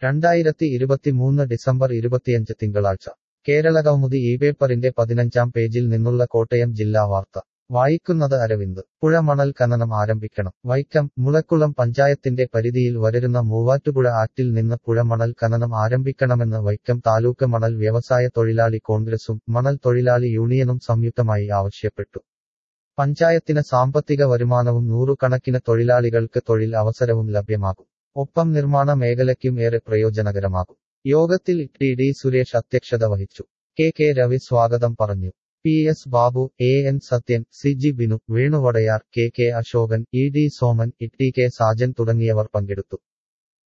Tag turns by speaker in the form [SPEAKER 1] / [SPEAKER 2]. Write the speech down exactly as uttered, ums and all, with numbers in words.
[SPEAKER 1] രണ്ടായിരത്തി ഇരുപത്തിമൂന്ന് ഡിസംബർ ഇരുപത്തിയഞ്ച് തിങ്കളാഴ്ച കേരളകൗമുദി ഈ പേപ്പറിന്റെ പതിനഞ്ചാം പേജിൽ നിന്നുള്ള കോട്ടയം ജില്ലാ വാർത്ത വായിക്കുന്നത് അരവിന്ദ്. പുഴ മണൽ ഖനനം ആരംഭിക്കണം. വൈക്കം. മുളക്കുളം പഞ്ചായത്തിന്റെ പരിധിയിൽ വരുന്ന മൂവാറ്റുപുഴ ആറ്റിൽ നിന്ന് പുഴ മണൽ ഖനനം ആരംഭിക്കണമെന്ന് വൈക്കം താലൂക്ക് മണൽ വ്യവസായ തൊഴിലാളി കോൺഗ്രസും മണൽ തൊഴിലാളി യൂണിയനും സംയുക്തമായി ആവശ്യപ്പെട്ടു. പഞ്ചായത്തിന് സാമ്പത്തിക വരുമാനവും നൂറുകണക്കിന് തൊഴിലാളികൾക്ക് തൊഴിൽ അവസരവും ലഭ്യമാകും. ഒപ്പം നിർമ്മാണ മേഖലയ്ക്കും ഏറെ പ്രയോജനകരമാകും. യോഗത്തിൽ ടി ഡി സുരേഷ് അധ്യക്ഷത വഹിച്ചു. കെ കെ രവി സ്വാഗതം പറഞ്ഞു. P S Babu, A N Sathyan, C G Binu, Venuvadayar, K K Ashokan, E D Soman, T K Sajan തുടങ്ങിയവർ പങ്കെടുത്തു.